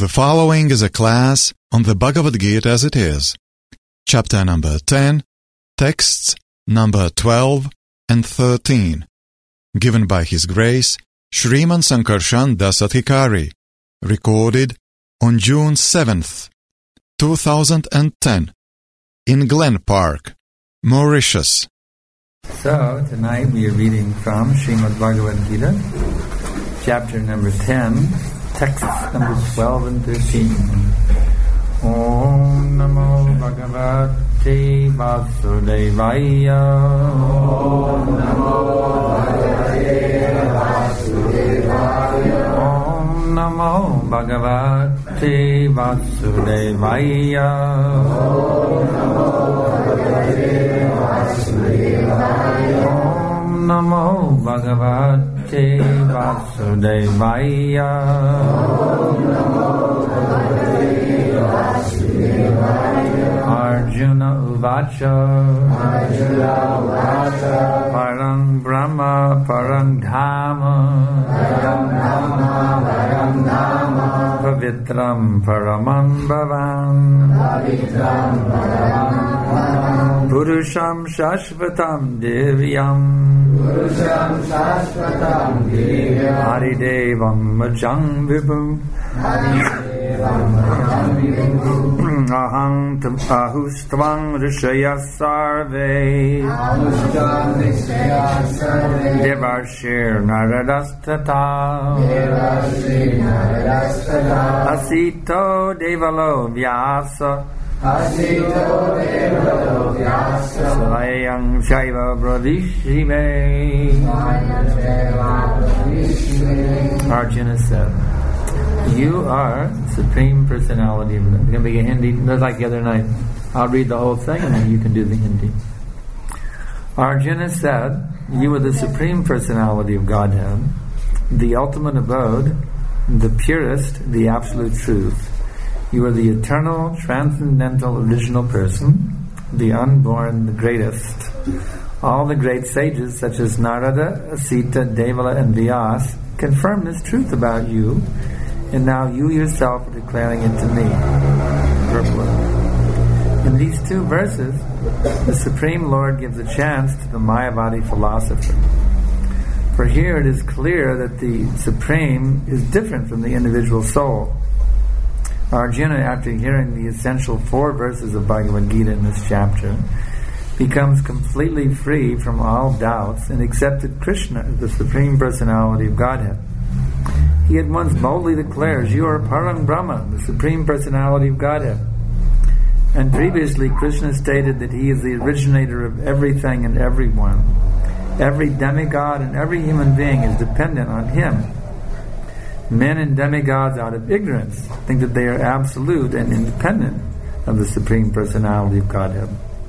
The following is a class on the Bhagavad Gita as it is. Chapter number 10, texts number 12 and 13. Given by His Grace, Shriman Sankarshan Dasathikari. Recorded on June 7th, 2010, in Glen Park, Mauritius. So, tonight we are reading from Srimad Bhagavad Gita, chapter number 10, texts number 12 and 13. Om Namo Bhagavate Vasudevaya. Om Namo Bhagavate Vasudevaya. Om Namo Bhagavate Vasudevaya. Om Namo Bhagavate Vasudevaya. Om Namo Bhagavate Vasudevaya. Om Namo Bhagavate Vasudevaya. Arjuna Uvacha. Arjuna Uvacha. Parang Brahma Parang Dhama. Param Dhamma Param Dhamma. Pavitram Paramam Bhavan. Pavitram Paramam Bhavan. Purusham Shashvatam Divyam. Purusham Shashvatam Divyam. Haridevam Majang Vibhu. Haridevam Majang Vibhu. Aham Ahustvang Rishaya Sarve. Ahustam Nishya Sarve. Devarshir Naradastata. Devashri Naradastata. Asito Devalo Vyasa. Asito Devalo Vyasa. Svayam Shaiva Bravishime. Arjuna said, "You are Supreme Personality of God." We're going to begin Hindi, just like the other night. I'll read the whole thing and then you can do the Hindi. Arjuna said, "You are the Supreme Personality of Godhead, the ultimate abode, the purest, the absolute truth. You are the eternal, transcendental, original person, the unborn, the greatest. All the great sages such as Narada, Asita, Devala, and Vyas confirm this truth about you, and now you yourself are declaring it to me." Purport. In these two verses, the Supreme Lord gives a chance to the Mayavadi philosopher. For here it is clear that the Supreme is different from the individual soul. Arjuna, after hearing the essential 4 verses of Bhagavad Gita in this chapter, becomes completely free from all doubts and accepted Krishna as the Supreme Personality of Godhead. He at once boldly declares, "You are Param Brahma, the Supreme Personality of Godhead." And previously Krishna stated that he is the originator of everything and everyone. Every demigod and every human being is dependent on him. Men and demigods, out of ignorance, think that they are absolute and independent of the Supreme Personality of Godhead.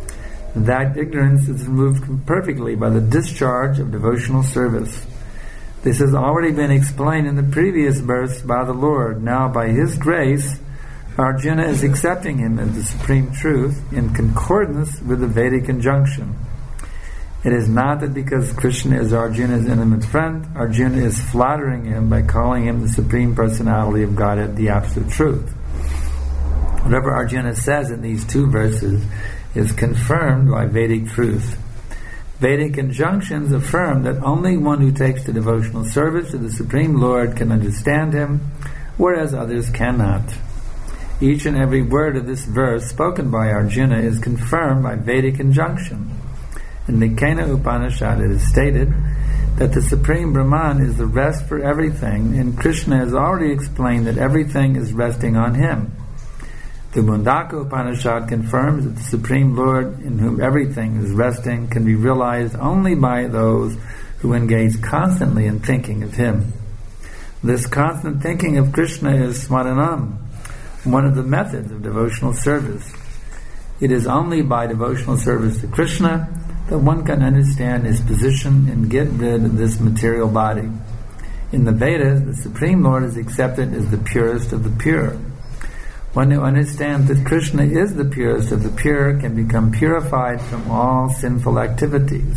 That ignorance is removed perfectly by the discharge of devotional service. This has already been explained in the previous verse by the Lord. Now, by His grace, Arjuna is accepting Him as the supreme truth in concordance with the Vedic injunction. It is not that because Krishna is Arjuna's intimate friend, Arjuna is flattering him by calling him the Supreme Personality of Godhead, the Absolute Truth. Whatever Arjuna says in these 2 verses is confirmed by Vedic truth. Vedic injunctions affirm that only one who takes to devotional service to the Supreme Lord can understand Him, whereas others cannot. Each and every word of this verse spoken by Arjuna is confirmed by Vedic injunction. In the Kena Upanishad it is stated that the Supreme Brahman is the rest for everything, and Krishna has already explained that everything is resting on Him. The Mundaka Upanishad confirms that the Supreme Lord, in whom everything is resting, can be realized only by those who engage constantly in thinking of Him. This constant thinking of Krishna is smaranam, one of the methods of devotional service. It is only by devotional service to Krishna that one can understand His position and get rid of this material body. In the Vedas, the Supreme Lord is accepted as the purest of the pure. One who understands that Krishna is the purest of the pure can become purified from all sinful activities.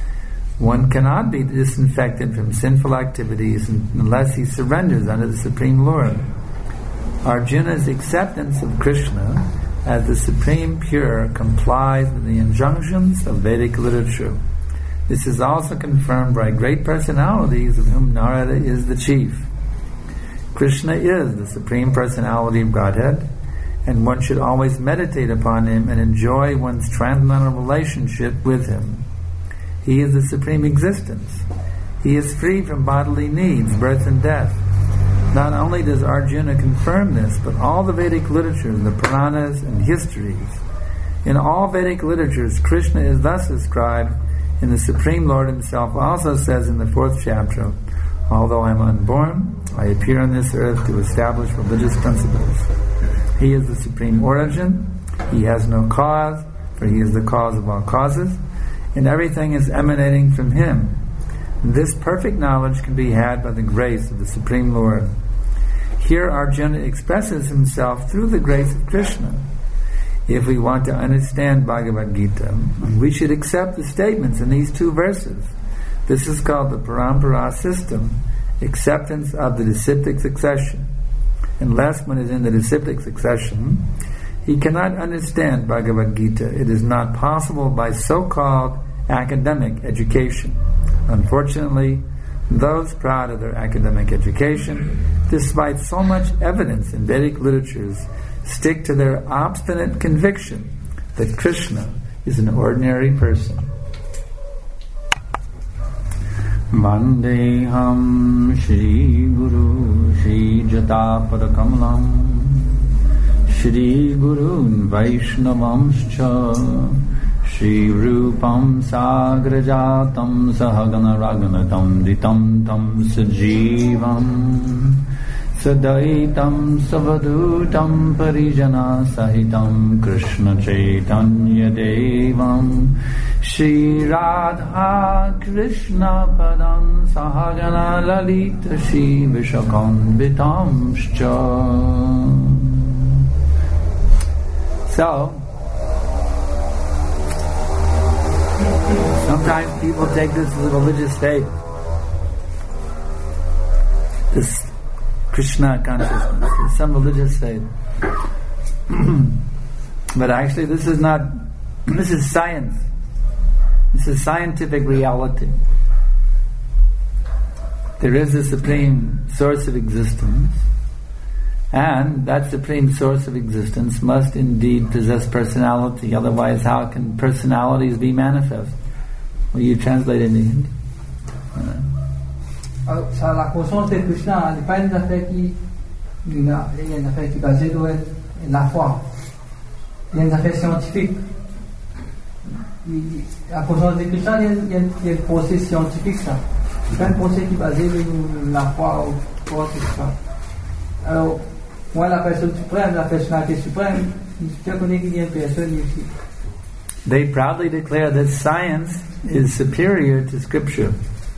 One cannot be disinfected from sinful activities unless he surrenders unto the Supreme Lord. Arjuna's acceptance of Krishna as the Supreme Pure complies with the injunctions of Vedic literature. This is also confirmed by great personalities of whom Narada is the chief. Krishna is the Supreme Personality of Godhead, and one should always meditate upon Him and enjoy one's transcendental relationship with Him. He is the Supreme Existence. He is free from bodily needs, birth and death. Not only does Arjuna confirm this, but all the Vedic literatures, the Puranas and histories. In all Vedic literatures, Krishna is thus described, and the Supreme Lord Himself also says in the 4th chapter, "Although I am unborn, I appear on this earth to establish religious principles." He is the supreme origin. He has no cause, for He is the cause of all causes, and everything is emanating from Him. This perfect knowledge can be had by the grace of the Supreme Lord. Here Arjuna expresses himself through the grace of Krishna. If we want to understand Bhagavad Gita, we should accept the statements in these 2 verses. This is called the Parampara system, acceptance of the disciplic succession. Unless one is in the disciplic succession, he cannot understand Bhagavad Gita. It is not possible by so-called academic education. Unfortunately, those proud of their academic education, despite so much evidence in Vedic literatures, stick to their obstinate conviction that Krishna is an ordinary person. Vandeham Shri Guru Shri Jatapada Kamalam Shri Gurun Vaishnavamscha Shri Rupam Sagrajatam Sahagana Raganatam Ditam Tam Sajivam Sadaitam Savadutam Parijana Sahitam Krishna Chaitanya Devam Shri Radha Krishna Padam Sahagana Lalita Shri Vishakanvitamscha. So, sometimes people take this as a religious state. This Krishna consciousness is some religious state. But actually this is not, this is science. This is scientific reality. There is a supreme source of existence, and that supreme source of existence must indeed possess personality, otherwise how can personalities be manifest? Will you translate in Hindi? Ça, la conscience de Krishna n'est pas une affaire qui est basée sur la foi. Il y a une affaire scientifique. La conscience de Krishna, il y a un procès scientifique, ça. C'est pas un procès qui est basé sur la foi ou quoi que ce soit. Alors, moi, la personne suprême, la personnalité suprême, je connais qu'il y a une personne ici. They proudly declare that science is superior to scripture.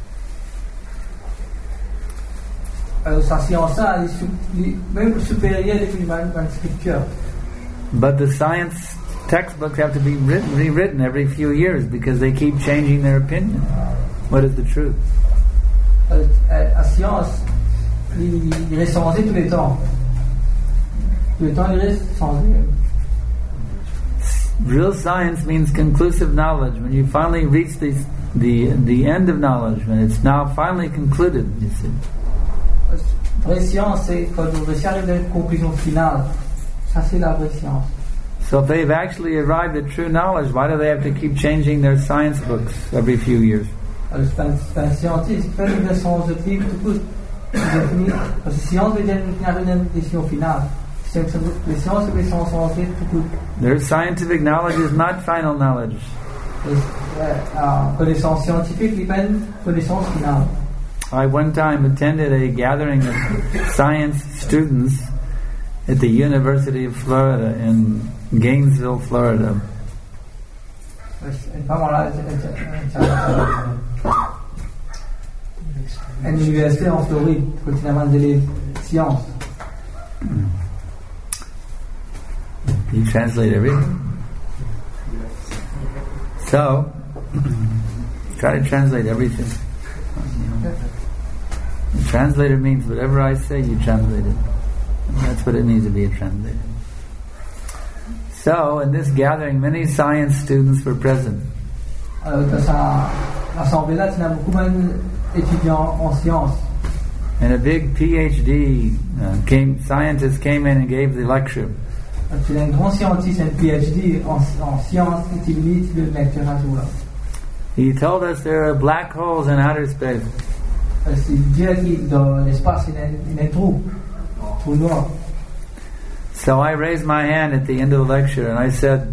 Alors, sa science, elle est même supérieure à la scripture. But the science textbooks have to be rewritten every few years because they keep changing their opinion. What is the truth? La science, il est changé tous les temps. Tous les temps, il reste changé. Real science means conclusive knowledge. When you finally reach the end of knowledge, when it's now finally concluded, you see. Vraie science, c'est quand on arrive à une conclusion finale. Ça, c'est la vraie science. So if they've actually arrived at true knowledge, why do they have to keep changing their science books every few years? Alors, c'est un scientiste, c'est pas une version scientifique, tout. Parce que science veut dire une décision finale. Les sciences, c'est sont scientifiques, tout. Their scientific knowledge is not final knowledge. Connaissance scientifique n'est pas une connaissance finale. I one time attended a gathering of science students at the University of Florida in Gainesville, Florida. Une université en Floride, continuellement des sciences. You translate everything? So, try to translate everything. The translator means whatever I say, you translate it. And that's what it means to be a translator. So, in this gathering, many science students were present. Alors, dans sa assemblée-là, il y a beaucoup d'étudiants en sciences. And a big PhD scientist came in and gave the lecture. Il y a un grand scientiste, un PhD en sciences, qui lit le lecture à jour. He told us there are black holes in outer space. Il dit que dans l'espace, il y a un trou noir. So I raised my hand at the end of the lecture and I said,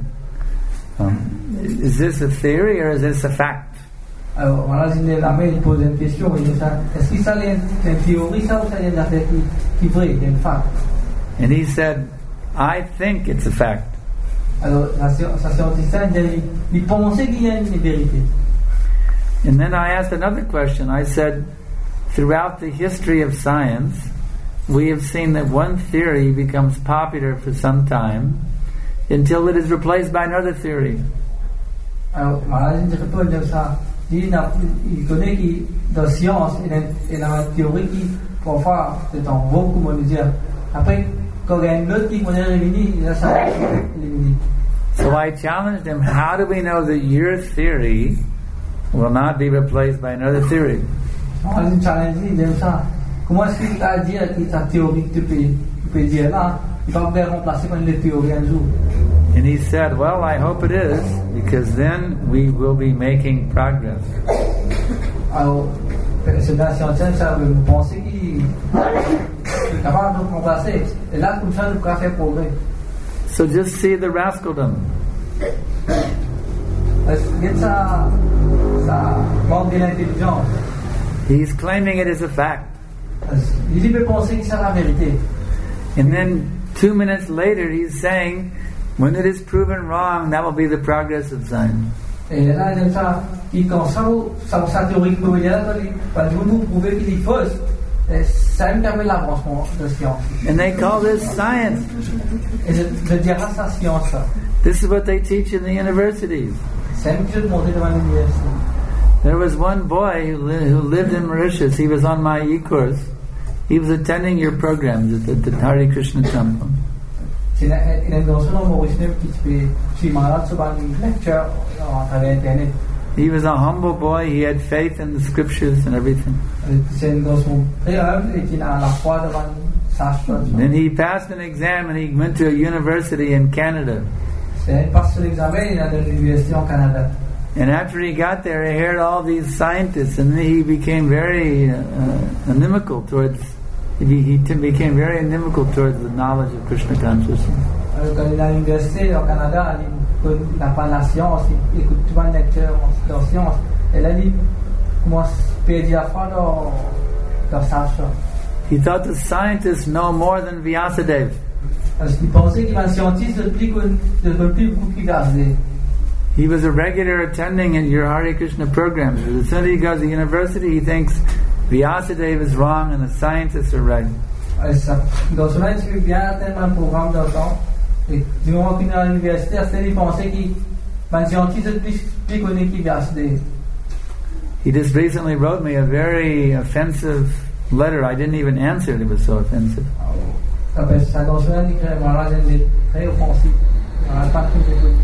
is this a theory or is this a fact? Alors, voilà, la main, il pose une question. Il dit, est-ce que ça est une théorie, ça, ou ça est une affaire qui est vraie, une fact? And he said, I think it's a fact. Alors, sa scientiste, il pensait qu'il y a une vérité. And then I asked another question. I said, throughout the history of science, we have seen that one theory becomes popular for some time until it is replaced by another theory. Alors, voilà, je réponds de ça. Il connaît que dans la science, il y a une théorie qui, parfois, c'est en vogue, comme on dit. Après, quand il y a une autre qui est réunie, il y a ça éliminé. So I challenged him, how do we know that your theory will not be replaced by another theory? On a challengé, il ça. Comment est-ce que tu as dit que ta théorie que tu peux dire là, il va être remplacé par une théorie un jour? And he said, well, I hope it is, because then we will be making progress. Alors, c'est dans la science, ça veut penser qu'il est capable de remplacer. Et là, comme ça, nous pouvons faire progrès. So just see the rascaldom. Ça manque de l'intelligence. He's claiming it is a fact. Il peut penser que c'est la vérité. And then 2 minutes later, he's saying, when it is proven wrong, that will be the progress of science. Et là, il dit ça, quand sa théorie que il y a, quand vous prouvez qu'il est fausse, ça me permet l'avancement de la science. And they call this science. Et je dirais ça science. This is what they teach in the universities. C'est une chose montée devant l'université. There was one boy who lived in Mauritius. He was on my e-course. He was attending your programs at the Hare Krishna Temple. Il y a une personne en Maurice qui suit malade sur une lecture à travers Internet. He was a humble boy. He had faith in the scriptures and everything. C'est une personne très humble et qui a la foi devant sa chose. Then he passed an exam and he went to a university in Canada. Il passe l'examen et il a de l'université en Canada. And after he got there, he heard all these scientists, and he became very inimical towards. He became very inimical towards the knowledge of Krishna consciousness. Quand il est à l'université au Canada, il n'a pas la science, il écoute tout un lecteur dans la science. Et là, il commence à perdre la foi dans sa chose. He thought the scientists know more than Vyasadeva. Parce qu'il pensait qu'il y a un scientiste de plus beaucoup que Vyasadeva. He was a regular attending in your Hare Krishna programs. As soon as he goes to university, he thinks Vyasadeva is wrong and the scientists are right. Dans ce moment, il vient atteindre un programme d'antan. Et du moment qu'il est à l'université, il pensait qu'il y a un scientiste de plus connu que Vyasadeva. He just recently wrote me a very offensive letter. I didn't even answer it. It was so offensive. Dans ce moment, il est très offensif. On n'a pas pu l'écouter.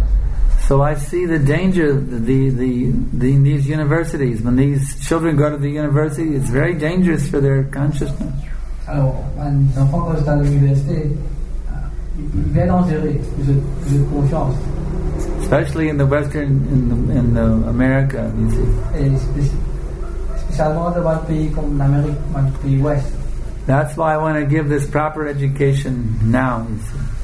So I see the danger of these universities. When these children go to the university, it's very dangerous for their consciousness. Alors, un enfant quand il est à l'université, il est dangereux, de conscience. Especially in the Western, in the America, you see. Et spécialement dans un pays comme l'Amérique, un pays ouest. That's why I want to give this proper education now. You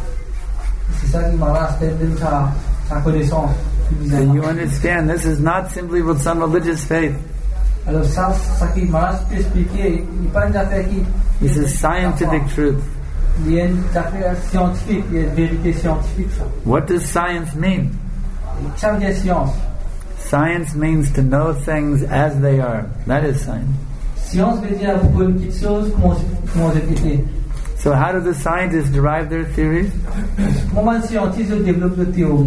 see. C'est ça qui m'a resté de sa connaissance. So you understand, this is not simply with some religious faith. Alors ça qui m'a expliqué, il n'y a pas une affaire qui... This is scientific truth. Il y a une affaire scientifique, il y a une vérité scientifique. Ça. What does science mean? Ça veut dire science. Science means to know things as they are. That is science. Science veut dire pour une petite chose, comment c'était. So how do the scientists derive their theories? Comment un scientiste développe une théorie?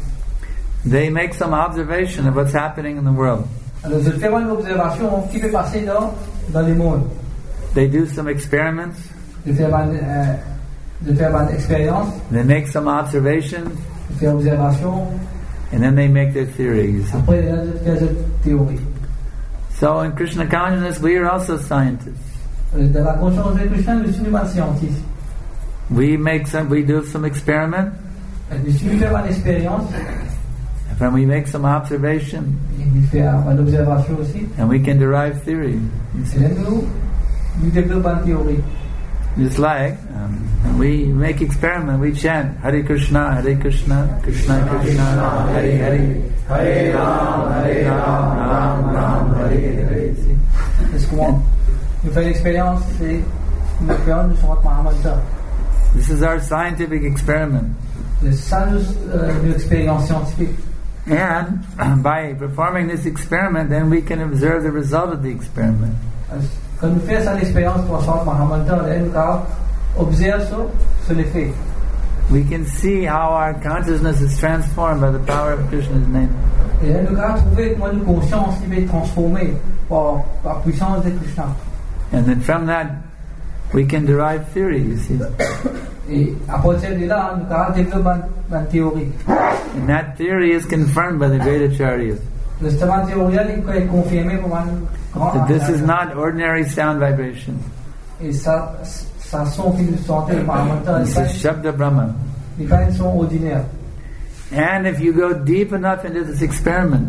They make some observation of what's happening in the world. Alors, je fais une observation qui peut passer dans le monde. They do some experiments. Je fais de faire une expérience, they make some observations, de faire observation, and then they make their theories. après de faire cette théorie. So in Krishna consciousness, we are also scientists. Dans la conscience de Krishna, nous sommes un scientiste. We do some experiment, Nous sommes faire une expérience, and then we make some observation, et nous faire une observation aussi, and we can derive theory. et là nous développons une théorie. Just like we make experiment, we chant Hare Krishna, Krishna Krishna, Hare Hare, Hare Ram, Ram Ram, Hare Hare. Est-ce qu'on nous fait l'expérience, c'est nous faisons du Srimad Mahamantra. This is our scientific experiment. C'est ça notre expérience scientifique. And by performing this experiment, then we can observe the result of the experiment. Quand nous faisons cette expérience pour Srimad Mahamantra, nous observons sur les faits. We can see how our consciousness is transformed by the power of Krishna's name. Et là nous trouver comment notre conscience va être transformée par la puissance de Krishna. And then from that, we can derive theory, you see. Et à partir de là, nous développons une théorie. And that theory is confirmed by the great acharyas. Cette théorie est confirmée par un grand That this is acharya. not ordinary sound vibration. Et ça son que nous sentons par Mahamantra, This is Shabda Brahma. n'est pas un son ordinaire. And if you go deep enough into this experiment,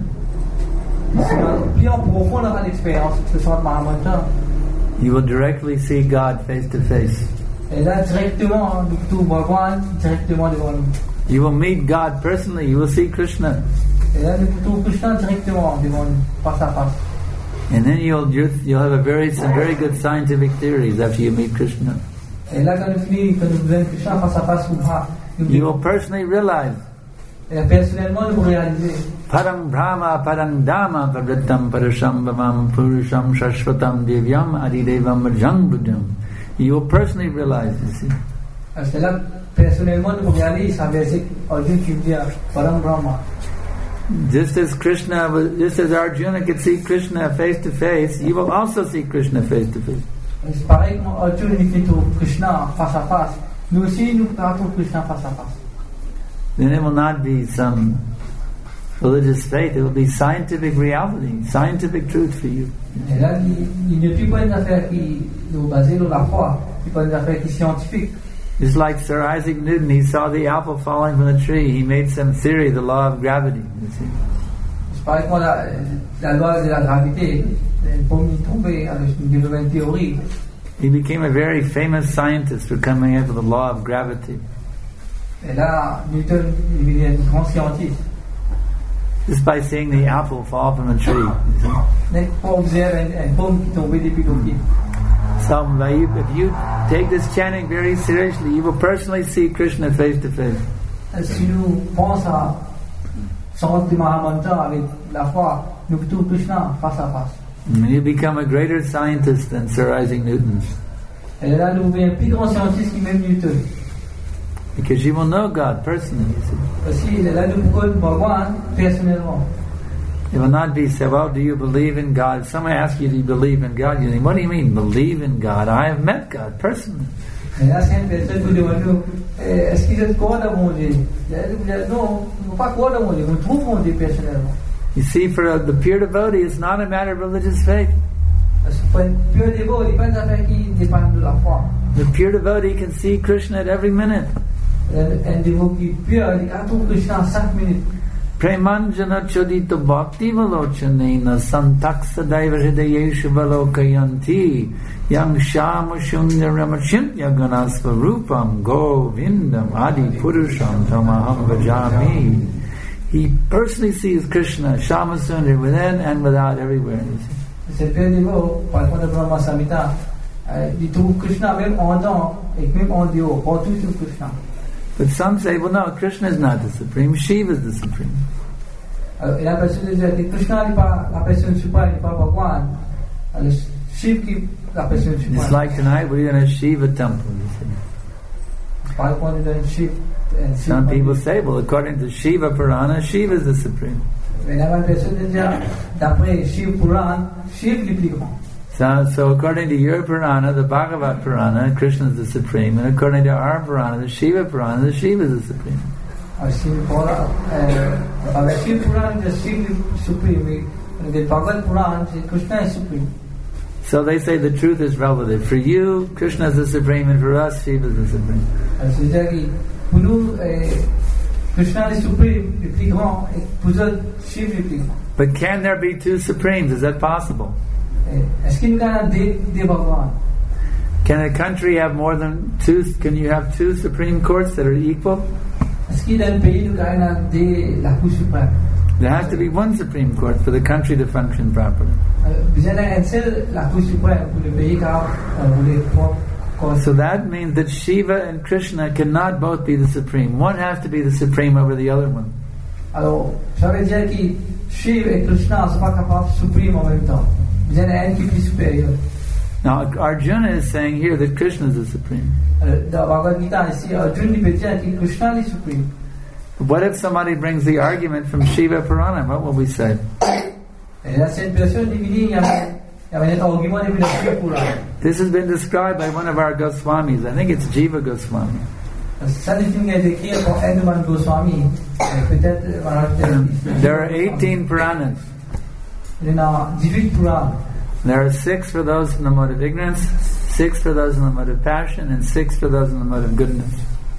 Plus en profond dans l'expérience de Srimad Mahamantra, you will directly see God face to face. et là directement, nous pouvons voir directement devant nous. You will meet God personally. You will see Krishna. Et là nous pouvons Krishna directement devant nous, face à face. And then you'll have some very good scientific theories after you meet Krishna. Et là quand nous voyons Krishna face à face, You will personally realize et là, personnellement nous réaliser Parang Brahma Parang Dhamma Pavritam Parasham Bhavam Purusham Shashvatam Devyam Adidevam Majang Buddham. You will personally realize, you see. c'est là personnellement nous réaliser ça veut dire Arjuna qui dit Param Brahma. Just as Arjuna could see Krishna face to face, you will also see Krishna face to face. C'est pareil comme Arjuna qui trouve Krishna face à face. Nous aussi nous trouvons Krishna face à face. Then it will not be some religious faith, it will be scientific reality, scientific truth for you. Et là, il n'y a plus pas une affaire qui est basée sur la foi, il n'y a pas une affaire qui est scientifique. Just like Sir Isaac Newton, he saw the apple falling from the tree, he made some theory, the law of gravity, you see. C'est pareil comme la loi de la gravité, une pomme tombée avec une théorie. He became a very famous scientist for coming up with the law of gravity. Et là, Newton, il devient un grand scientiste. Just by seeing the apple fall from the tree. You see. Mais pour observer une pomme qui tombait depuis le pied. So if you take this chanting very seriously, you will personally see Krishna face to face. Si nous pensons à Srimad Mahamantra avec la foi, nous pouvons Krishna face à face. And you become a greater scientist than Sir Isaac Newton. Et là, nous devenons un plus grand scientiste que même Newton. Because you will know God personally, you see. Aussi, là, nous pouvons voir personnellement. It will not be said, well, do you believe in God? If someone asks you, do you believe in God? You think, what do you mean, believe in God? I have met God personally. Et là, c'est une personne qui demande nous, est-ce qu'ils sont croient dans mon Dieu? Non, ils ne vont pas croire dans mon Dieu, ils trouvent mon Dieu personnellement. You see, for the pure devotee, it's not a matter of religious faith. Parce que pour un pur dévot, il n'y a pas d'affaire qui dépend de la foi. The pure devotee can see Krishna at every minute. Un dévot qui est pur, il a tout Krishna en 5 minutes. Premanjana chodita bhakti valochanena santaksa daiva hridayeshu valokayanti yang shama shundaramachintya ganasva rupam govindam adi purusham tamaham vajami. He personally sees Krishna, Shama Sundar, within and without, everywhere. C'est pur dévot, par contre, Brahma Samhita, il trouve Krishna même en dedans et même en dehors, partout sur Krishna. But some say, well, no, Krishna is not the supreme, Shiva is the supreme. Alors, et la personne dit que Krishna n'est pas la personne suprême, n'est pas Bhagwan. Alors, Shiva qui est la personne suprême. It's like tonight we're in a Shiva temple, you see. Par contre, dans Shiva. Some people say, well, according to Shiva Purana, Shiva is the supreme. Mais la personne dit, d'après Shiva Puran, Shiva est le plus grand. So according to your Purana, the Bhagavad Purana, Krishna is the supreme, and according to our Purana, the Shiva Purana, the Shiva is the supreme. Avec Shiva Purana, the Shiva is supreme. And the Bhagavad Purana, Krishna is supreme. So they say the truth is relative. For you, Krishna is the supreme, and for us, Shiva is the supreme. Pour nous, Krishna is supreme, le plus grand, et pour eux, Shiva est plus grand. But can there be two supremes? Is that possible? Est-ce qu'il y a des Bhagavans? Can a country have more than two? Can you have two supreme courts that are equal? Est-ce qu'il y a un pays où il y a la Cour suprême? There has to be one supreme court for the country to function properly. So that means that Shiva and Krishna cannot both be the supreme. One has to be the supreme over the other one. Alors, ça veut dire que Shiva et Krishna ne sont pas capables de suprême en même temps. Il y en a un qui est plus supérieur. Now, Arjuna is saying here that Krishna is the supreme. Dans Bhagavad Gita ici, Arjuna peut dire que Krishna est suprême. What if somebody brings the argument from Shiva Purana? What will we say? This has been described by one of our Goswamis. I think it's Jiva Goswami. There are 18 Puranas. There are 6 for those in the mode of ignorance, 6 for those in the mode of passion, and 6 for those in the mode of goodness.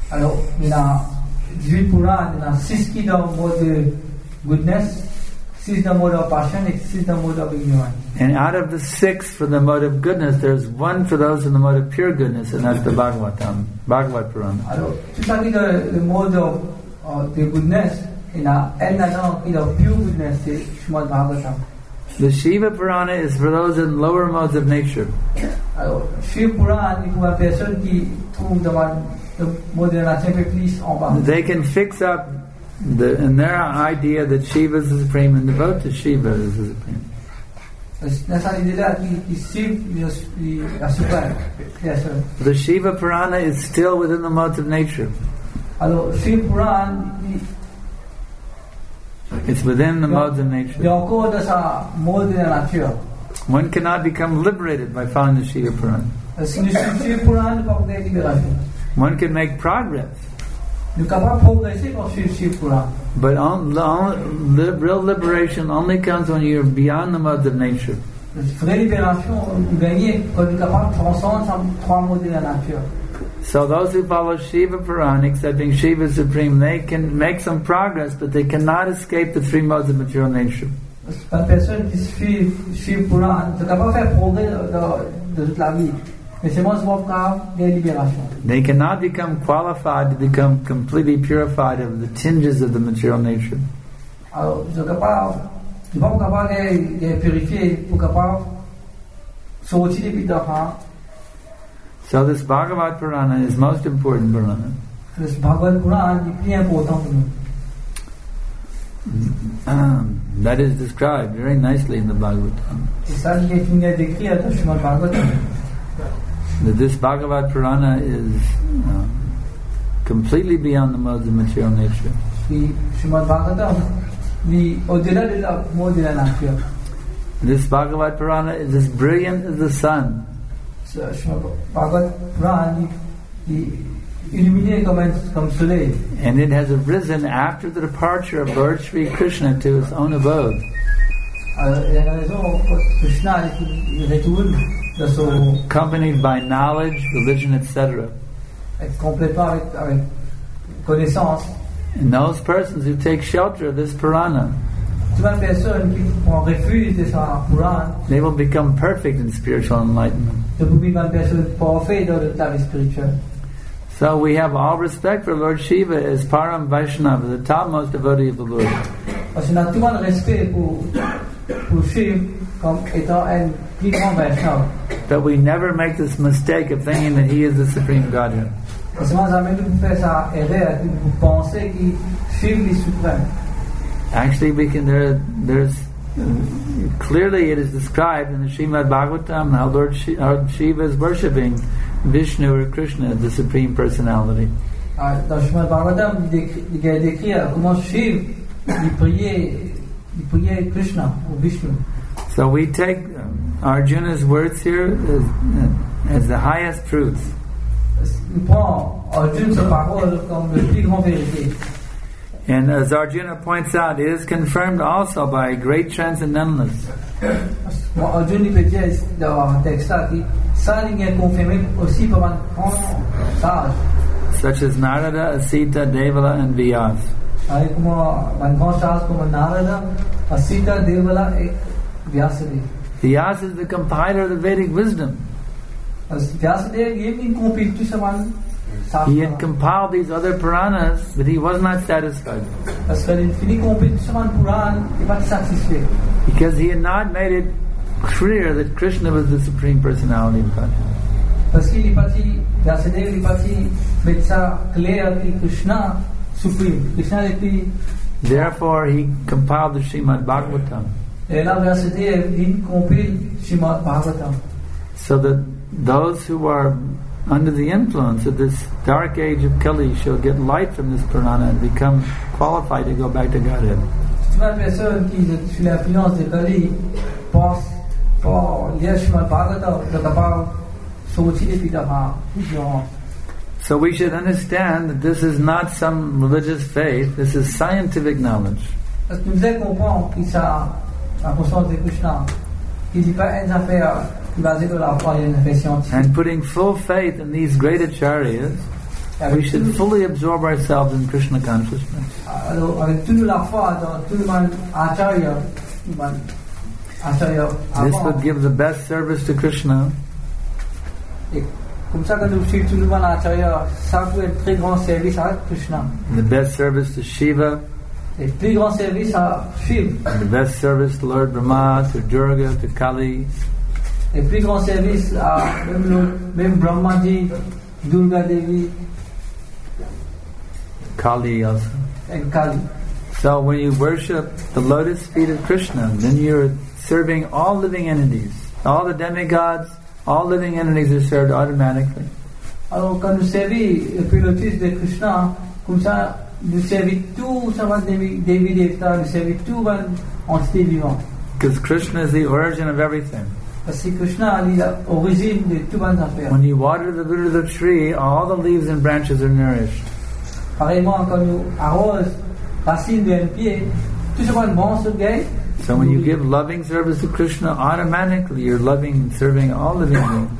18 Puranas, il y en a 6 qui dans le mode de goodness, 6 dans le mode of passion et 6 dans le mode of ignorance. And out of the 6 for the mode of goodness, there's 1 for those in the mode of pure goodness, and that's the Bhagavad Purana. Alors, tout ça qui dans le mode de goodness, il y en a un là-dedans qui dans pure goodness, c'est Srimad Bhagavatam. The Shiva Purana is for those in lower modes of nature. Alors, Shiva Purana, il faut une personne qui trouve dans they can fix up in their idea that Shiva is the supreme and devote to Shiva as the supreme. The Shiva Purana is still within the modes of nature. It's within the modes of nature. One cannot become liberated by following the Shiva Purana. One can make progress. But real liberation only comes when you're beyond the modes of nature. So those who follow Shiva Purana, accepting Shiva Supreme, they can make some progress, but they cannot escape the 3 modes of material nature. They cannot become qualified to become completely purified of the tinges of the material nature. So this Bhagavad Purana is most important Purana. That is described very nicely in the Bhagavatam. That this Bhagavad Purana is completely beyond the modes of material nature. This Bhagavad Purana is as brilliant as the sun. And it has arisen after the departure of Lord Sri Krishna to his own abode. Accompanied by knowledge, religion, etc. And those persons who take shelter of this Purana, they will become perfect in spiritual enlightenment. So we have all respect for Lord Shiva as Param Vaishnava, the topmost devotee of the Lord. But we never make this mistake of thinking that He is the Supreme Godhead. Actually, we can. There's clearly it is described in the Srimad Bhagavatam how Lord Shiva is worshipping Vishnu or Krishna, the Supreme Personality. Dans Srimad Bhagavatam, il est décrit comment Shiva il priait Krishna ou Vishnu. So we take Arjuna's words here as the highest truth. Il prend Arjuna sa parole comme le plus grand vérité. And as Arjuna points out, it is confirmed also by great transcendentalists. Arjuna peut dire dans un texte qui ça est confirmé aussi par un grand sage. Such as Narada, Asita, Devala, and Vyas. Comme un grand sage comme Narada, Asita, Devala et Vyasadeva. Vyas is the compiler of the Vedic wisdom. Vyasadeva gave me compiled tout ça. He had compiled these other Puranas, but he was not satisfied. Because he had not made it clear that Krishna was the Supreme Personality of God. Therefore, he compiled the Srimad Bhagavatam. So that those who are under the influence of this dark age of Kali shall get light from this Purana and become qualified to go back to Godhead. So we should understand that this is not some religious faith, this is scientific knowledge. And putting full faith in these great acharyas, we should fully absorb ourselves in Krishna consciousness. This would give the best service to Krishna. The best service to Shiva. The best service to Lord Brahma, to Durga, to Kali. Et plus grand service à même Brahmaji, Durga Devi, Kali also. And Kali. So when you worship the lotus feet of Krishna, then you're serving all living entities. All the demigods, all living entities are served automatically. Alors quand nous servons le lotus de Krishna, comme ça, nous servons tout ça va Devi Devta, nous servons tout entité vivante. Because Krishna is the origin of everything. When you water the root of the tree, all the leaves and branches are nourished. So when you give loving service to Krishna, automatically you're loving and serving all living beings.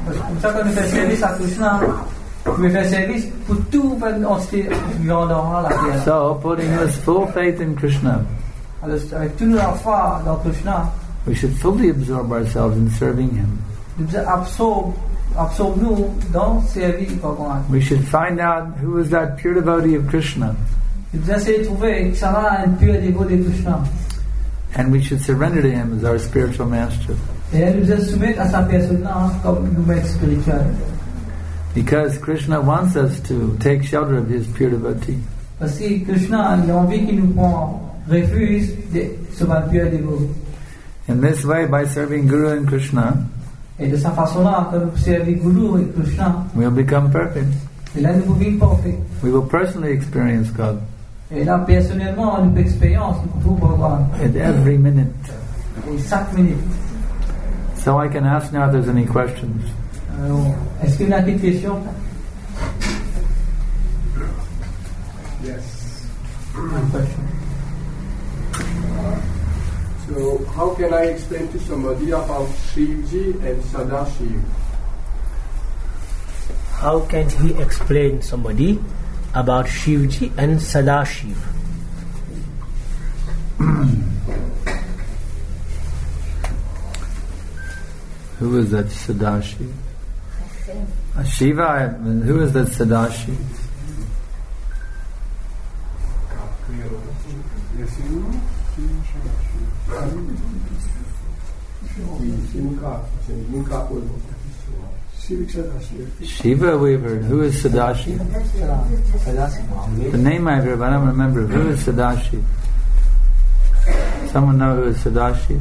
So putting this full faith in Krishna, we should fully absorb ourselves in serving Him. We should find out who is that pure devotee of Krishna. And we should surrender to Him as our spiritual master. Because Krishna wants us to take shelter of His pure devotee. In this way, by serving Guru and Krishna, we'll become perfect. We will personally experience God. At every minute. So I can ask now if there's any questions. Yes. One question. So, how can I explain to somebody about Shivji and Sadashiv? How can he explain somebody about Shivji and Sadashiv? Who is that Sadashiv? Shiva, who is that Sadashiv? Shiva we've heard. Who is Sadashiv? The name I've heard, but I don't remember. Who is Sadashiv? Someone know who is Sadashiv?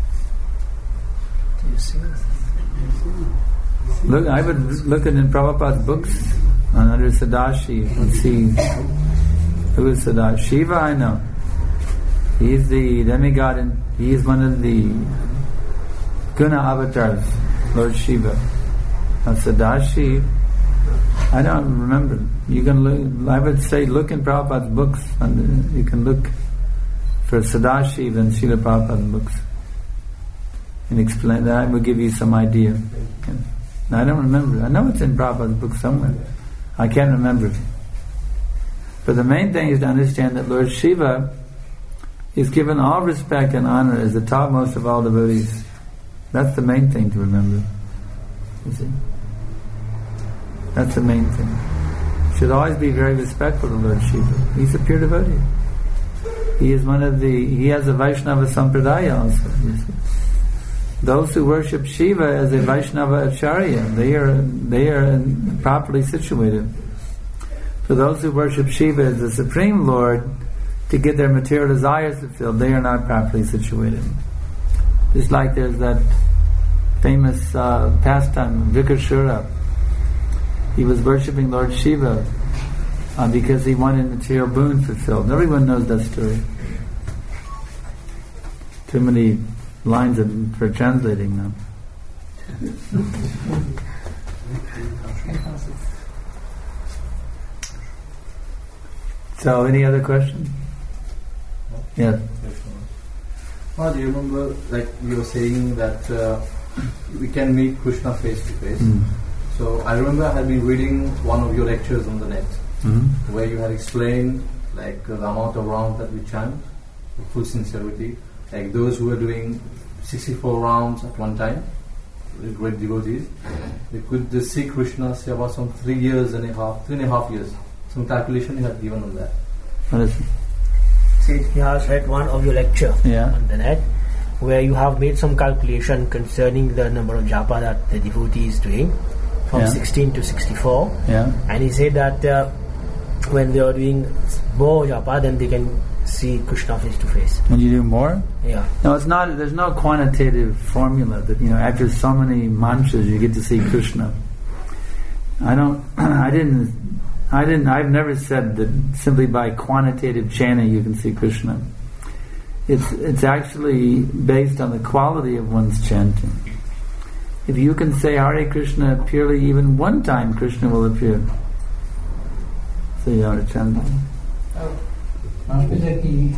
Look, I would look in Prabhupada's books under Sadashiv and see who is Sadashiv. Shiva I know. He is the demigod and he is one of the Guna avatars, Lord Shiva. Now Sadashiv, I don't remember. You can look, I would say look in Prabhupada's books. You can look for Sadashiv in Srila Prabhupada's books and explain that. I will give you some idea. Now, I don't remember. I know it's in Prabhupada's book somewhere. I can't remember. But the main thing is to understand that Lord Shiva is given all respect and honor as the topmost of all devotees. That's the main thing to remember. You see? That's the main thing. You should always be very respectful to Lord Shiva. He's a pure devotee. He is he has a Vaishnava Sampradaya also. You see? Those who worship Shiva as a Vaishnava Acharya, they are properly situated. For those who worship Shiva as the Supreme Lord to get their material desires fulfilled, they are not properly situated. Just like there's that famous pastime, Vikashura. He was worshipping Lord Shiva because he wanted material boon fulfilled. Everyone knows that story. Too many lines for translating now. So, any other questions? Yes. Do you remember, like you were saying that we can meet Krishna face to face? So I remember I had been reading one of your lectures on the net, where you had explained like the amount of rounds that we chant with full sincerity. Like those who were doing 64 rounds at one time, with great devotees, they could see Krishna say about some 3.5 years. Some calculation you had given on that. What is it? See, he has read one of your lecture on the net, where you have made some calculation concerning the number of japa that the devotee is doing from 16 to 64. And he said that when they are doing more japa, then they can see Krishna face to face. When you do more? Yeah. No, it's not. There's no quantitative formula that after so many mantras you get to see Krishna. I've never said that simply by quantitative chanting you can see Krishna. It's actually based on the quality of one's chanting. If you can say Hare Krishna purely even one time, Krishna will appear. So you have to chant. Je peux dire qu'il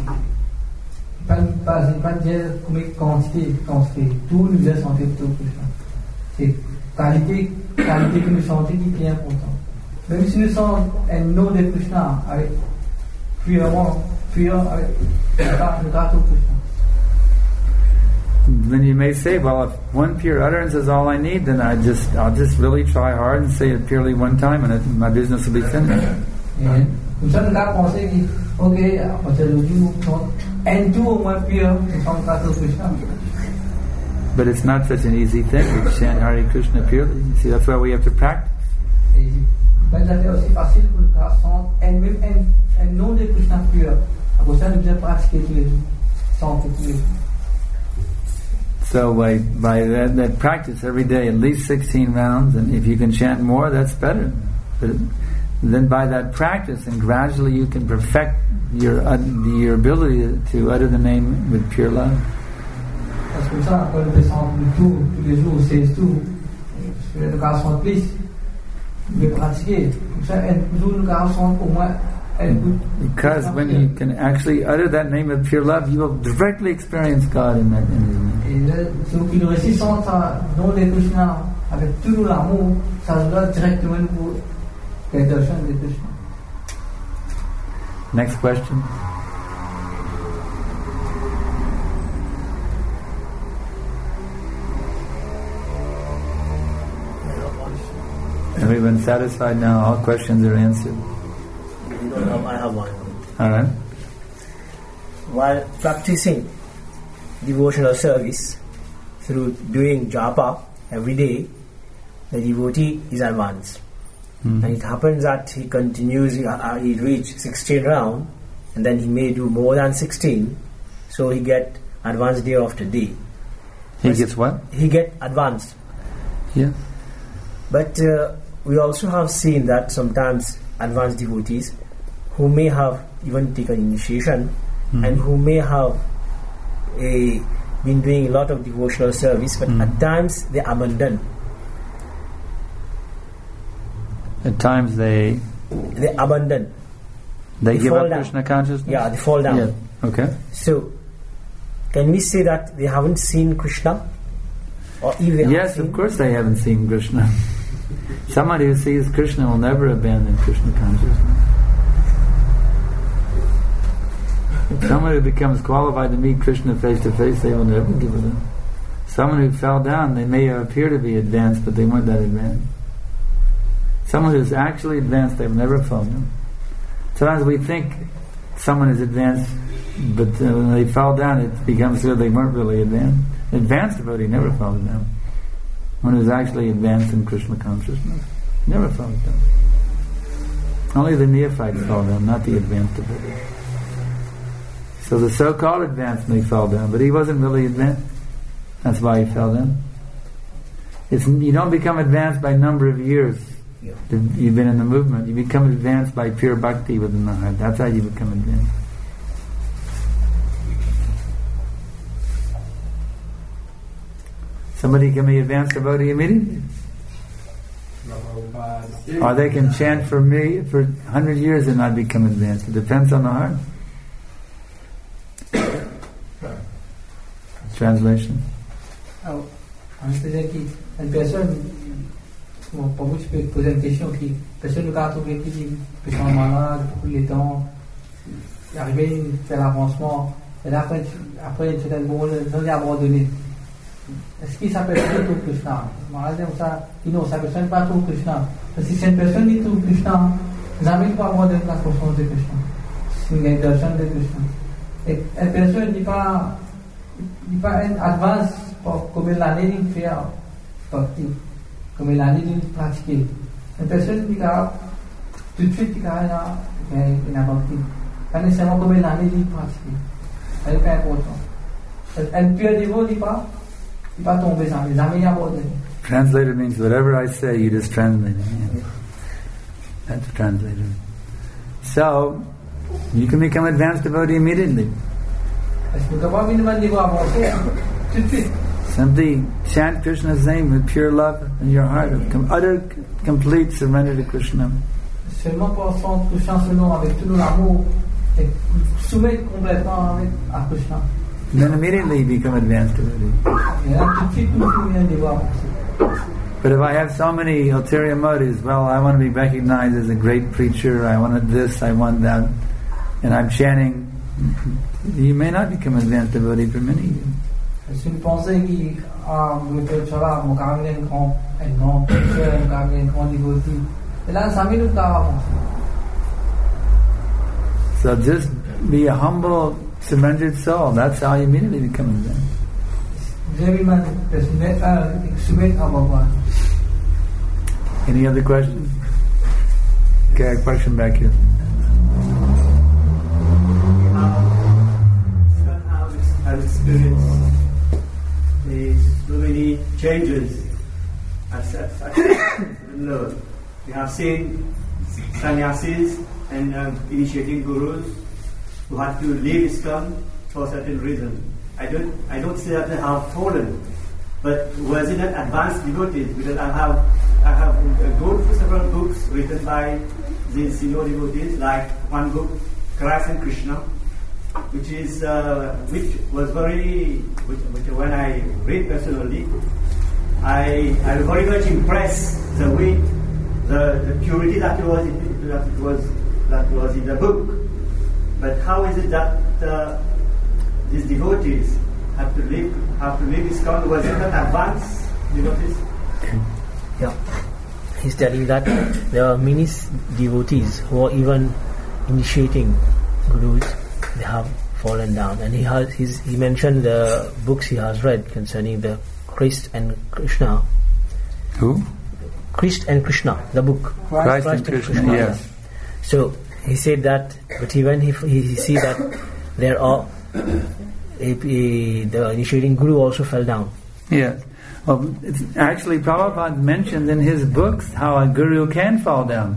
pas dire comme quantité. Tout nous est santé pour Krishna. C'est qualité que nous sentons qui est important. Même si nous sommes un nom de Krishna avec prière avec le gâteau Krishna. Then you may say, well, if one pure utterance is all I need, then I'll just really try hard and say it purely one time, and my business will be finished. Comme ça, nous avons pensé que, ok, à partir d'aujourd'hui, un tour au moins pur, nous sommes gâteau Krishna. But it's not such an easy thing to chant Hare Krishna purely. You see, that's why we have to practice. Mais ça fait aussi facile pour le garçon, et même un nom de Krishna pur. Après ça, nous devons pratiquer tous les jours, chanter tous les jours. So by that practice every day, at least 16 rounds, and if you can chant more, that's better. But then by that practice, and gradually you can perfect your ability to utter the name with pure love. Parce que ça, quand on descend tous les jours, 16 tours, le garçon plus, de pratiquer. Comme ça, un jour, le garçon au moins. Because when you can actually utter that name of pure love, you will directly experience God in His name. Et donc, il récite son nom de Krishna avec tout l'amour, ça se doit directement pour les darshan de Krishna. Next question. Everyone satisfied now? All questions are answered. I have one. Alright. While practicing devotional service through doing japa every day, the devotee is advanced. And it happens that he continues, he reach 16 round, and then he may do more than 16, so he get advanced day after day. He gets what? He get advanced. Yeah. But we also have seen that sometimes advanced devotees who may have even taken initiation and who may have a been doing a lot of devotional service, but at times they abandon. At times they abandon. They give fall up down. Krishna consciousness? Yeah, they fall down. Yeah. Okay. So, can we say that they haven't seen Krishna? Or if they Yes, of course they haven't seen Krishna. Someone who sees Krishna will never abandon Krishna consciousness. Someone who becomes qualified to meet Krishna face to face, they will never give it up. Someone who fell down, they may appear to be advanced, but they weren't that advanced. Someone who's actually advanced, they will never fall down. Sometimes we think someone is advanced, but when they fall down, it becomes clear they weren't really advanced. Advanced devotee never falls down. One who's actually advanced in Krishna consciousness never falls down. Only the neophytes fall down, not the advanced devotee. So the so-called advanced may fall down, but he wasn't really advanced. That's why he fell down. You don't become advanced by number of years you've been in the movement. You become advanced by pure bhakti within the heart. That's how you become advanced. Somebody can be advanced devotee immediately. Or they can chant for 100 years and not become advanced. It depends on the heart. Translation. Une personne, pour vous, je peux poser une question qui, personne ne garde qui dit, personne est malade, depuis les temps, arrivé à faire l'avancement, et là, après, c'est un bon, non, il a abandonné. Est-ce qu'il s'appelle tout Krishna? Malade, non, ça ne pas tout Krishna. Parce que si une personne dit tout Krishna, jamais il va abandonner la conscience de Krishna. C'est une intention de Krishna. Et une personne ne dit pas une advance pour combien l'année d'une faire bhakti, combien l'année d'une pratiquer. Une personne dit tout de suite il a bhakti. Pas nécessairement combien l'année d'une pratiquer. C'est pas important. Un pur niveau dit pas tomber jamais abandonné. Translator means whatever I say, you just translate it. Yeah. That's a translator. So, you can become advanced devotee immediately. Simply chant Krishna's name with pure love in your heart, utter, complete surrender to Krishna. Seulement pour toucher ce nom avec tout l'amour et soumettre complètement à Krishna. Then immediately you become advanced devotee. But if I have so many ulterior motives, well, I want to be recognized as a great preacher, I want this, I want that, and I'm chanting, you may not become advanced devotee for many years. C'est une pensée qui me fait cela, mon caractère un grand preacher, mon caractère un grand devotee. Et là, ça m'est avancer. So just be a humble, surrendered soul. That's how you immediately become advanced. Any other questions? Okay, a question back here. I've experienced so many changes. We have seen sannyasis and initiating gurus who had to leave ISKCON for a certain reason. I don't say that they have fallen, but was it an advanced devotees? Because I have gone through several books written by these senior devotees, like one book, Christ and Krishna, which when I read personally, I was very much impressed with the purity that was in the book. But how is it that these devotees have to leave ISKCON? Was it not advanced devotees? Yeah, he's telling that there are many devotees who are even initiating gurus. They have fallen down, and he mentioned the books he has read concerning the Christ and Krishna. Who? Christ and Krishna, the book. Christ and Krishna, yes. So he said that, but even he see that there are the initiating guru also fell down. Yes. Well, it's actually Prabhupada mentioned in his books how a guru can fall down.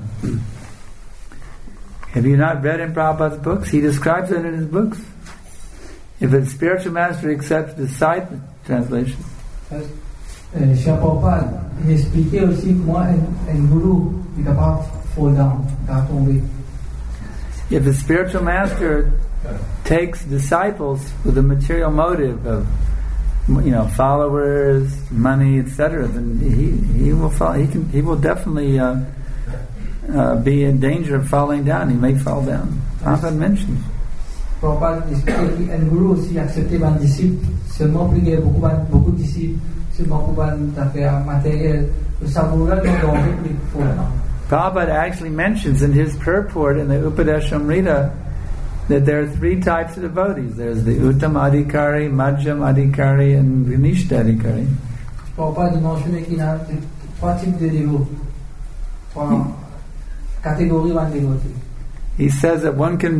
Have you not read in Prabhupada's books? He describes it in his books. If a spiritual master accepts the side translation, Srila Prabhupada expliquait aussi comment un gourou est capable de fall down, de tomber. if a spiritual master takes disciples with a material motive of, followers, money, etc., then he will definitely be in danger of falling down. He may fall down. Prabhupada mentions. Prabhupada explique qu'un gourou aussi acceptait un disciple seulement parce qu'il y a beaucoup de disciples, seulement pour une affaire matérielle. Le savoir est dans danger pour le fall. Prabhupada actually mentions in his purport in the Upadeshamrita that there are three types of devotees. There's the Uttam Adhikari, Madhyam Adhikari, and Vinishta Adhikari. Prabhupada mentionne qu'il y a trois types de dévots, trois catégories de dévotés. He says that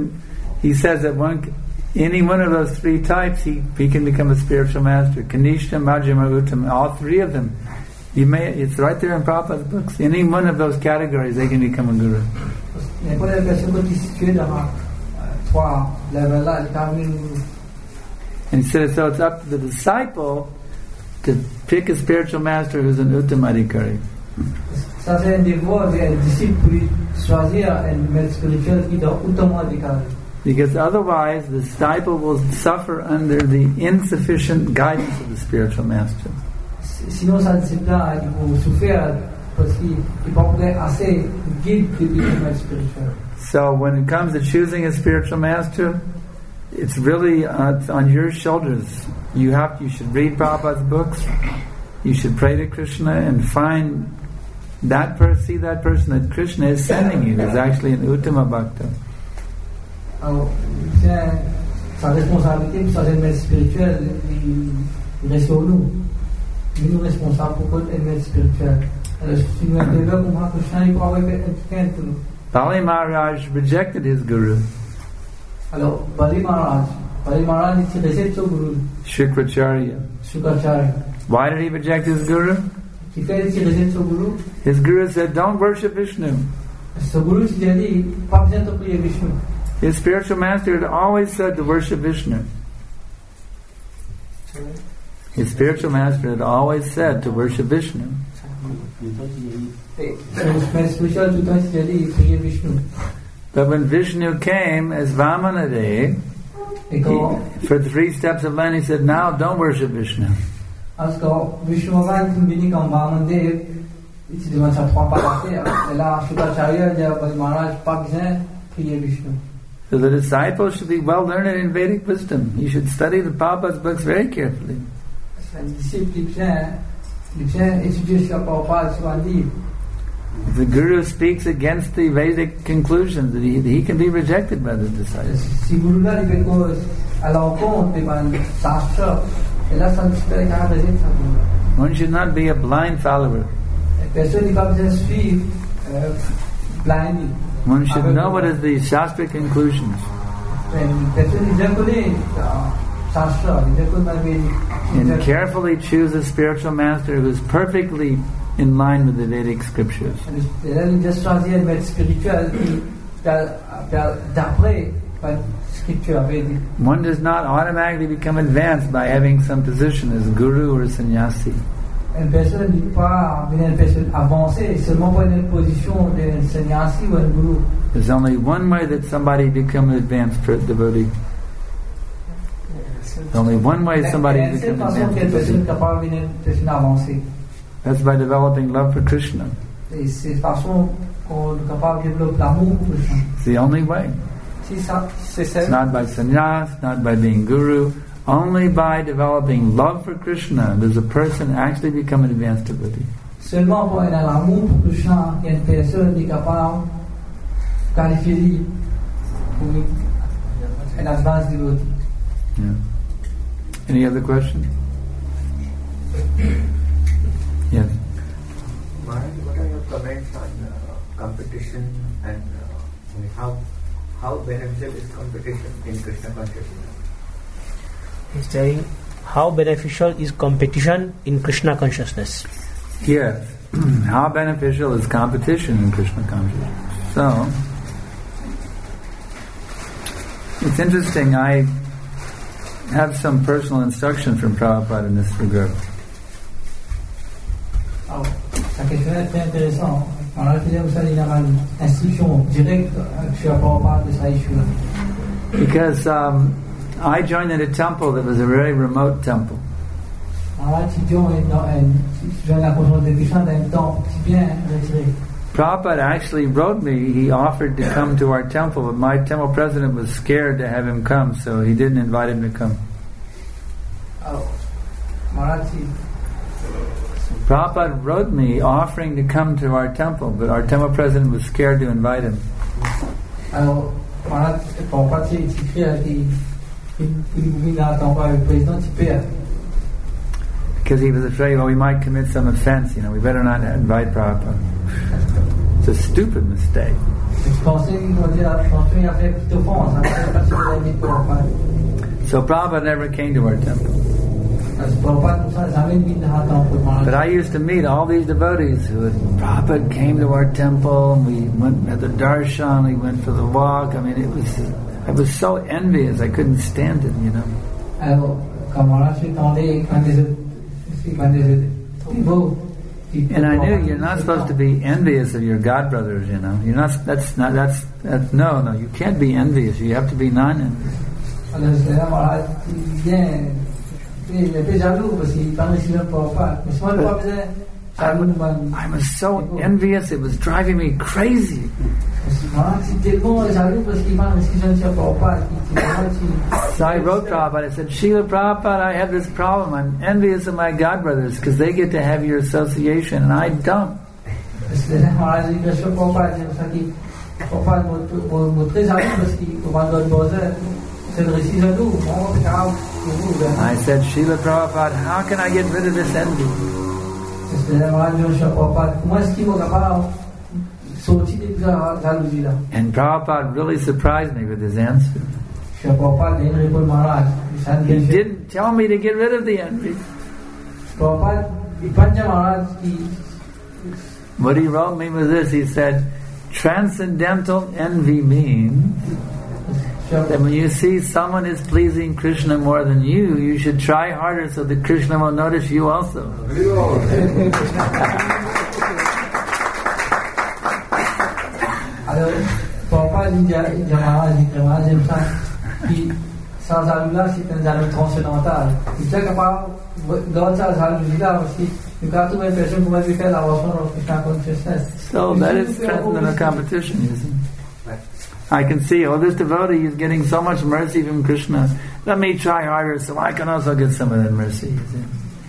any one of those three types, he can become a spiritual master. Kanishta, Madhyam, or Uttam, all three of them. It's right there in Prabhupada's books. Any one of those categories, they can become a guru. And he says, so it's up to the disciple to pick a spiritual master who's an Uttam Adhikari. Ça c'est un devoir d'un disciple pour choisir un maître spirituel qui est Uttam Adhikari. Because otherwise, the disciple will suffer under the insufficient guidance of the spiritual master. Sinon, sa discipline, il faut souffrir parce qu'il n'est pas assez guide pour le maître spirituel. So when it comes to choosing a spiritual master, it's really on your shoulders. You should read Prabhupada's books. You should pray to Krishna and find that person. See that person that Krishna is sending you is actually an Uttama Bhakta. Alors, sa responsabilité pour sa maître spirituel, il reste sur nous. Nous sommes responsables pour être maître spirituel. Alors, si nous développons comment Krishna, il pourra être quelqu'un pour nous. Bali Maharaj rejected his guru. Alors, Bali Maharaj il rejette son guru. Shukracharya. Why did he reject his guru? Il rejette son guru. His guru said, don't worship Vishnu. Son guru lui a dit, pas besoin de prier Vishnu. His spiritual master had always said to worship Vishnu. His spiritual master had always said to worship Vishnu. But when Vishnu came as Vamanadeva, for the 3 steps of Lent, he said, now don't worship Vishnu. So the disciple should be well learned in Vedic wisdom. He should study the Prabhupada's books very carefully. If the guru speaks against the Vedic conclusions, he can be rejected by the disciple. One should not be a blind follower. One should know what is the Shastra conclusions. And carefully choose a spiritual master who is perfectly in line with the Vedic scriptures. One does not automatically become advanced by having some position as guru or sannyasi. Une personne ne dit pas une personne avancée seulement pour une position de sannyasi ou un guru. There's only one way that somebody becomes an advanced devotee. There's only one way somebody becomes an advanced devotee. That's by developing love for Krishna. It's the only way. It's not by sannyas, not by being guru. Only by developing love for Krishna does a person actually become an advanced devotee. Seulement pour un amour pour Krishna, une personne est capable de qualifier pour un advanced devotee. Yeah. Any other question? Yes. What are your comments on competition and how beneficial is competition in Krishna consciousness? He's saying, how beneficial is competition in Krishna consciousness? Yes. How beneficial is competition in Krishna consciousness? So, it's interesting. I have some personal instruction from Prabhupada in this regard. Alors, la question est très intéressante. Alors, il y a aussi une instruction directe sur Prabhupada de sa issue. Because I joined in a temple that was a very remote temple. Prabhupada actually wrote me, he offered to come to our temple, but my temple president was scared to have him come, so he didn't invite him to come. Prabhupada wrote me offering to come to our temple, but our temple president was scared to invite him. Because he was afraid, well, we might commit some offense, we better not invite Prabhupada. It's a stupid mistake. So Prabhupada never came to our temple. But I used to meet all these devotees who Prabhupada came to our temple, and we went at the darshan, we went for the walk. I mean, I was so envious, I couldn't stand it, And I knew you're not supposed to be envious of your godbrothers, You're not. No. You can't be envious. You have to be non-envious. I was so envious. It was driving me crazy. So I wrote Prabhupada, I said, Srila Prabhupada, I have this problem. I'm envious of my godbrothers because they get to have your association and I don't. I said, Srila Prabhupada, how can I get rid of this envy? And Prabhupada really surprised me with his answer. He didn't tell me to get rid of the envy. What he wrote me was this. He said, transcendental envy means that when you see someone is pleasing Krishna more than you, you should try harder so that Krishna will notice you also. So that is transcendental competition, you see. I can see, this devotee is getting so much mercy from Krishna. Let me try harder so I can also get some of that mercy. You see.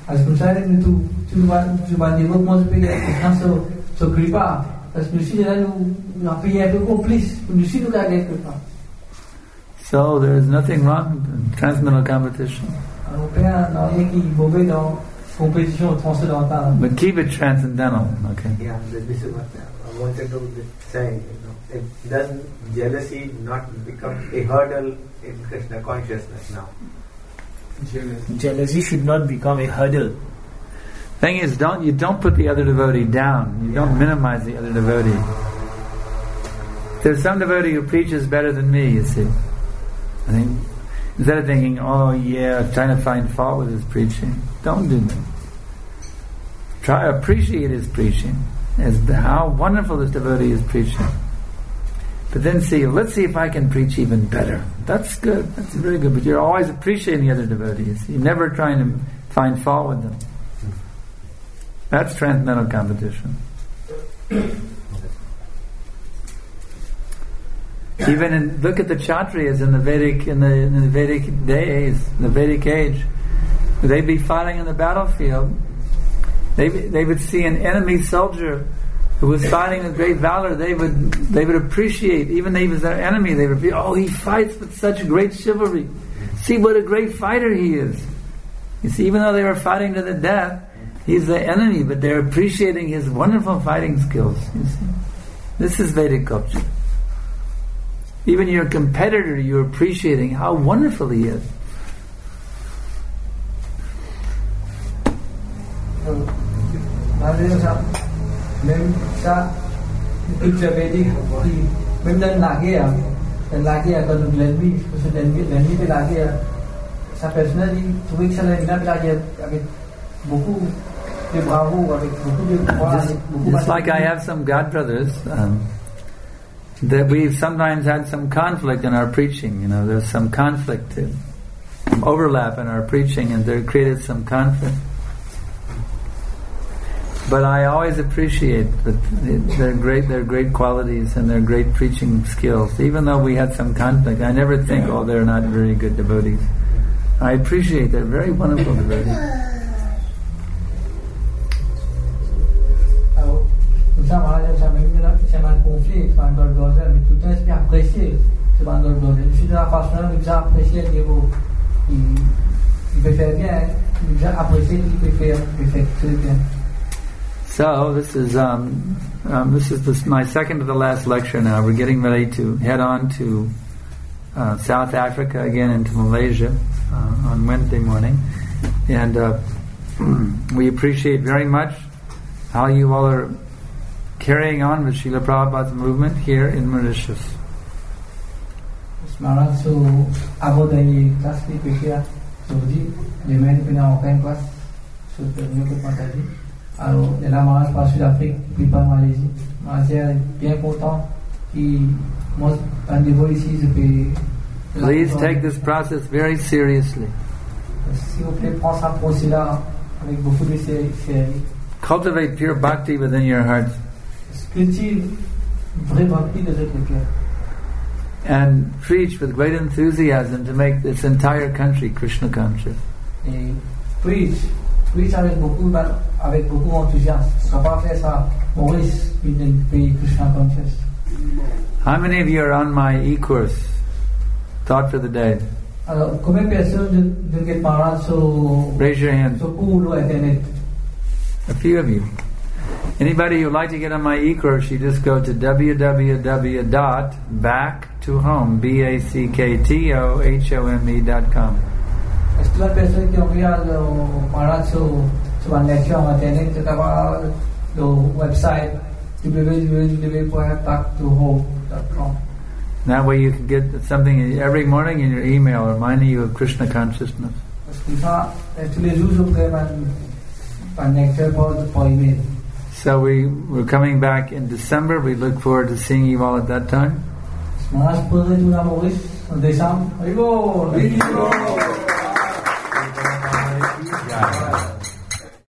So there is nothing wrong with transcendental competition. But keep it transcendental, okay? Yeah, this is what I wanted to say. Does jealousy not become a hurdle in Krishna consciousness now? Jealousy should not become a hurdle. Thing is, you don't put the other devotee down. You don't minimize the other devotee. There's some devotee who preaches better than me, you see. I think instead of thinking, trying to find fault with his preaching, don't do that. Try to appreciate his preaching, how wonderful this devotee is preaching. But then let's see if I can preach even better. That's good. That's very good. But you're always appreciating the other devotees. You're never trying to find fault with them. That's transcendental competition. Look at the Kshatriyas in the Vedic days, the Vedic age. They'd be fighting in the battlefield. They would see an enemy soldier who was fighting with great valor. They would appreciate, even though he was their enemy, they would be, he fights with such great chivalry. See what a great fighter he is. You see, even though they were fighting to the death, he's the enemy, but they're appreciating his wonderful fighting skills. You see, this is Vedic culture. Even your competitor, you're appreciating how wonderful he is. Même ça, toute la Védique, même dans la guerre, quand l'ennemi peut la guerre, sa personnel, il trouvait que ça allait bien, avec beaucoup de bravoure, avec beaucoup de courage. Just like I have some godbrothers, that we've sometimes had some conflict in our preaching. You know, there's some conflict, some overlap in our preaching, and there created some conflict. But I always appreciate their great qualities and their great preaching skills. Even though we had some conflict, I never think, oh, they're not very good devotees. I appreciate they're very wonderful devotees. Ça, c'est un conflit, c'est un dollar, mais tout le temps, c'est apprécié, c'est un dollar. Je suis de la façon, il a apprécié que il peut faire bien, il a apprécié qu'il peut faire très bien. So this is my second to the last lecture now. We're getting ready to head on to South Africa again, into Malaysia on Wednesday morning, and we appreciate very much how you all are carrying on with Srila Prabhupada's movement here in Mauritius. Semangat so abo dari kelas di PKA, so di main punya open class, so ternyata kita tadi. Alors, de la marche par Sud-Afrique, puis par Malaisie. Malaisie est bien content qu'il monte un niveau ici. Please take this process very seriously. S'il vous plaît, prends ce procès-là avec beaucoup de sérieux. Cultivate pure bhakti within your hearts. Cultive vraie bhakti dans votre cœur. And preach with great enthusiasm to make this entire country Krishna conscious. Et preach avec beaucoup d'enthousiasme. On ne peut pas faire ça, Maurice, pays Krishna conscious. How many of you are on my e-course? Thought for the day. Alors, combien de personnes de Maharaj sur Raise your hand. Cours Internet? A few of you. Anybody who'd like to get on my e-course, you just go to www.backtohome, BACKTOHOME.com. Est-ce que la personne qui regarde Maharaj sur une lecture en Internet, tu vas le website www.backtohome.com. That way you can get something every morning in your email reminding you of Krishna consciousness. So we're coming back in December. We look forward to seeing you all at that time.